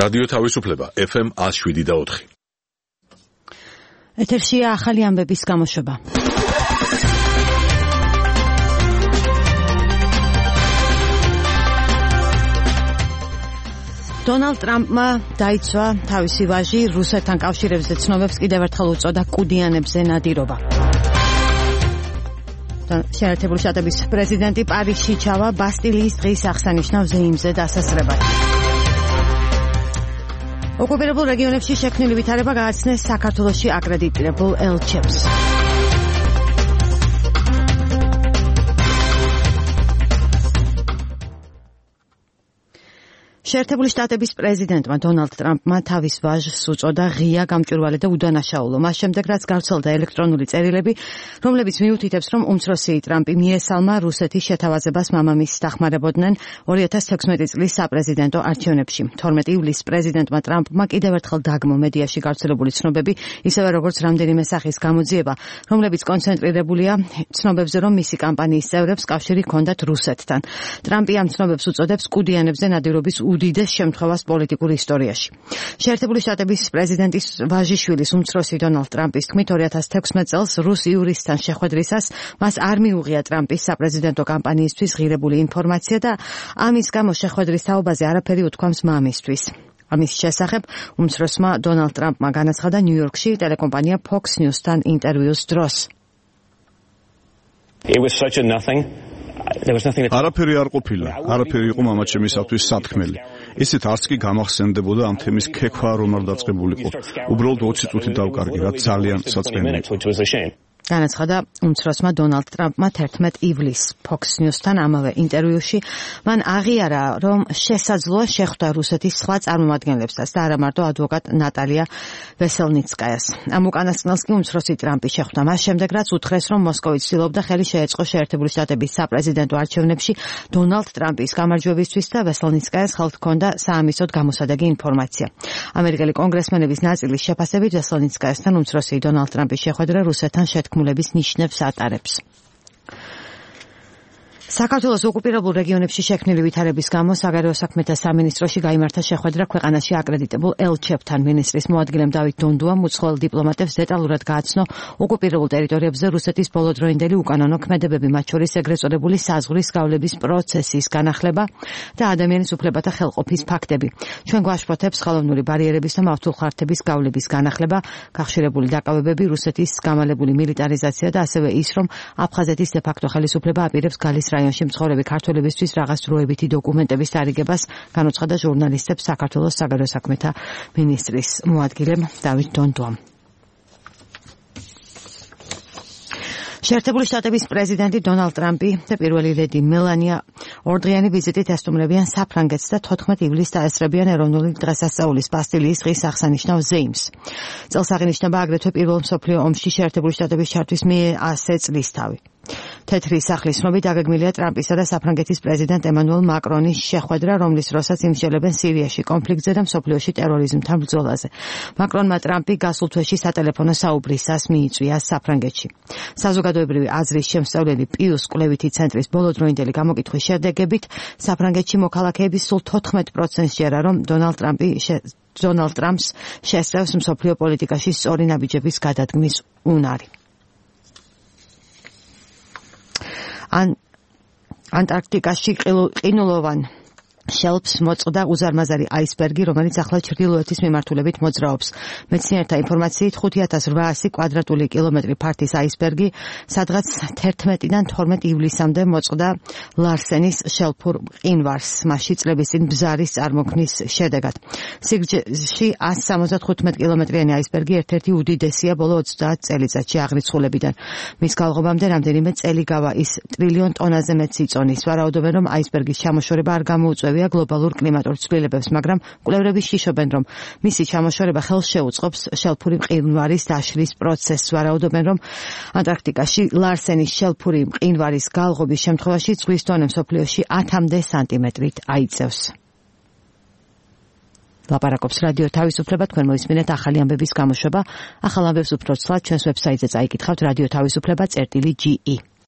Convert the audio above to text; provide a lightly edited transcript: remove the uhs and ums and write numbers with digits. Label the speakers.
Speaker 1: რადიო თავისუფლება FM 107.4.
Speaker 2: ეთერშია ახალი ამბების გამოშვება. დონალდ ტრამპმა დაიცვა თავისი ვაჟი რუსეთთან კავშირებზე ცნობებს კიდევ ერთხელ უწოდა კუდიანებზე ნადირობა. შეერთებული შტატების პრეზიდენტი პარიზში ჩავა ბასტილიის დღის აღსანიშნავ ზეიმზე დასასრებად. ოკუპირებულ რეგიონებში შექმნილი ვითარება გააცნეს საქართველოში აკრედიტირებულ ელჩებს. შეერთებული შტატების პრეზიდენტმა დონალდ ტრამპმა თავის ვაჟს უწოდა ღია, გამჭვირვალე და უდანაშაულო. მას შემდეგ, რაც გავრცელდა ელექტრონული წერილები, რომლებიც მიუთითებს, რომ უმცროსი ტრამპი მიესალმა რუსეთის შეთავაზებას მამამისს დახმარებოდნენ 2016 წლის საპრეზიდენტო არჩევნებში. 12 ივლისს პრეზიდენტმა ტრამპმა კიდევ ერთხელ დაგმო მედიაში გავრცელებული ცნობები, ისევე როგორც რამდენიმე სახის გამოძიება, რომლებიც კონცენტრირებულია ცნობებზე, რომ მისი კამპანიის წევრებს კავშირი ჰქონდათ რუსეთთან. ტრამპი ამ ცნობებს უწოდებს კუდიანებზე ნადირობის უდიდეს შემთხვევას პოლიტიკურ ისტორიაში. შეერთებული შტატების პრეზიდენტის ვაჟიშვილის უმცროსი დონალდ ტრამპის თქმით 2016 წელს რუს იურისტთან შეხვედრისას მას არ მიუღია ტრამპის საპრეზიდენტო კამპანიისთვის ღირებული ინფორმაცია და ამის გამო შეხვედრის თაობაზე არაფერი უთქვამს მამისთვის. ამის შესახებ უმცროსმა დონალდ ტრამპმა განაცხადა ნიუ-იორკში ტელეკომპანია Fox News-თან ინტერვიუს დროს.
Speaker 3: It was such a nothing.
Speaker 4: არაფერი არ ყოფილა, არაფერი იყო მამაჩემისათვის სათქმელი. ისეთ არც კი გამახსენდებოდა ამ თემის ქექვა რომ არ დაწყებულიყო. უბრალოდ 20 წუთი დავკარგი, რაც ძალიან საწმენია.
Speaker 2: განაცხადა უმცროსმა დონალდ ტრამპმა 11 ივლისს Fox News-თან ამავე ინტერვიუში. მან აღიარა, რომ შესაძლოა შეხვდა რუსეთის სხვა წარმომადგენლებსაც და არა მარტო ადვოკატ ნატალია ვესელნიცკაიას. ამ უკანასკნელს კი უმცროსი ტრამპი შეხვდა მას შემდეგ, რაც უთხრეს, რომ მოსკოვი ცდილობდა ხელი შეეწყო შეერთებული შტატების საპრეზიდენტო არჩევნებში დონალდ ტრამპის გამარჯვებისთვის და ვესელნიცკაიას ხელთ ჰქონდა საამისოდ გამოსადეგი ინფორმაცია. ამერიკელი კონგრესმენების ნაწილის შეფასებით ვესელნიცკაიასთან უმცროსი დონალდ ტრამპის შეხვედრა რუსეთთან შეთქმულების ნიშნებს ატარებს. საქართველოს ოკუპირებულ რეგიონებში შექმნილი ვითარების გამო საგარეო საქმეთა სამინისტროში გაიმართა შეხვედრა ქვეყანაში აკრედიტებულ ელჩებთან. მინისტრის მოადგილემ დავით დონდუამ უცხოელ დიპლომატებს დეტალურად გააცნო ოკუპირებულ ტერიტორიებზე რუსეთის ბოლოდროინდელი უკანონო ქმედებები, მათ შორის ეგრეთ წოდებული საზღვრის გავლების პროცესის განახლება და ადამიანის უფლებათა ხელყოფის ფაქტები. ჩვენ გვაშფოთებს ხელოვნური ბარიერების და მავთულხარდების გავლების განახლება, გახშირებული დაკავებები, რუსეთის გამალებული მილიტარიზაცია და ასევე ის, რომ აფხაზეთის დე-ფაქტო ხელისუფლება აპირებს გალის რაიონში მცხოვრები ქართველებისთვის რაღაც დროებითი დოკუმენტების დარიგებას, განუცხადა ჟურნალისტებს საქართველოს საგარეო საქმეთა მინისტრის მოადგილემ დავით დონდუამ. შეერთებული შტატების პრეზიდენტი დონალდ ტრამპი და პირველი ლედი მელანია ორდღიანი ვიზიტით ესტუმრებიან საფრანგეთს და 14 ივლისს დაესწრებიან ეროვნული დღესასწაულის ბასტილიის დღის აღსანიშნავ ზეიმს. წელს აღინიშნება აგრეთვე პირველ მსოფლიო ომში შეერთებული შტატების ჩართვის მე-100 წლისთავი. თეთრი სახლის ცნობით დაგეგმილია ტრამპისა და საფრანგეთის პრეზიდენტ ემანუელ მაკრონის შეხვედრა, რომლის დროსაც იმსჯელებენ სირიაში კონფლიქტზე და მსოფლიოში ტერორიზმთან ბრძოლაზე. მაკრონმა ტრამპი გასულ თვეში სატელეფონო საუბრისას მიიწვია საფრანგეთში. საზოგადოებრივი აზრის შემსწავლელი პიუს კვლევითი ცენტრის ბოლოდროინდელი გამოკითხვის შედეგებით საფრანგეთში მოქალაქეების სულ 14%-ს ჯერა, რომ დონალდ ტრამპს შესწევს მსოფლიო პოლიტიკაში სწორი ნაბიჯების გადადგმის უნარი. ანტარქტიკაში ყინულოვან შელფს მოწყდა უზარმაზარი აისბერგი, რომელიც ახლა ჩრდილოეთის მიმართულებით მოძრაობს. მეცნიერთა ინფორმაციით 5800 კვადრატული კილომეტრი ფართის აისბერგი, სადღაც 11-დან 12 ივლისამდე მოწყდა ლარსენის შელფურ მყინვარს, მასში წლების წინ ბზარის წარმოქმნის შედეგად. სიგრძეში 175 კილომეტრიანი აისბერგი ერთ-ერთი უდიდესია ბოლო 30 წელიწადში აღრიცხულებიდან. მის galღობამდე რამდენიმე წელი გავა, ის ტრილიონ ტონაზე მეტს იწონის. ვარაუდობენ, რომ აისბერგის ჩამოშორება არ გამოუწვევია გლობალურ კლიმატურ ცვლილებებს, მაგრამ კვლევრები შიშობენ, რომ მისი ჩამოშორება ხელს შეუწყობს შელფური მყინვარის დაშლის პროცესს. ვარაუდობენ, რომ ანტარქტიკაში ლარსენის შელფური მყინვარის galღობის შემთხვევაში ზღვის დონე მსოფლიოში 10-მდე სანტიმეტრით აიწევს. ლაპარაკობს რადიო თავისუფლება, თქვენ მოისმინეთ ახალი ამბების გამოშვება. ახალ ამბებს უფრო ცვლად ჩვენს ვებსაიტზე წაიკითხავთ radio-tavisupleba.ge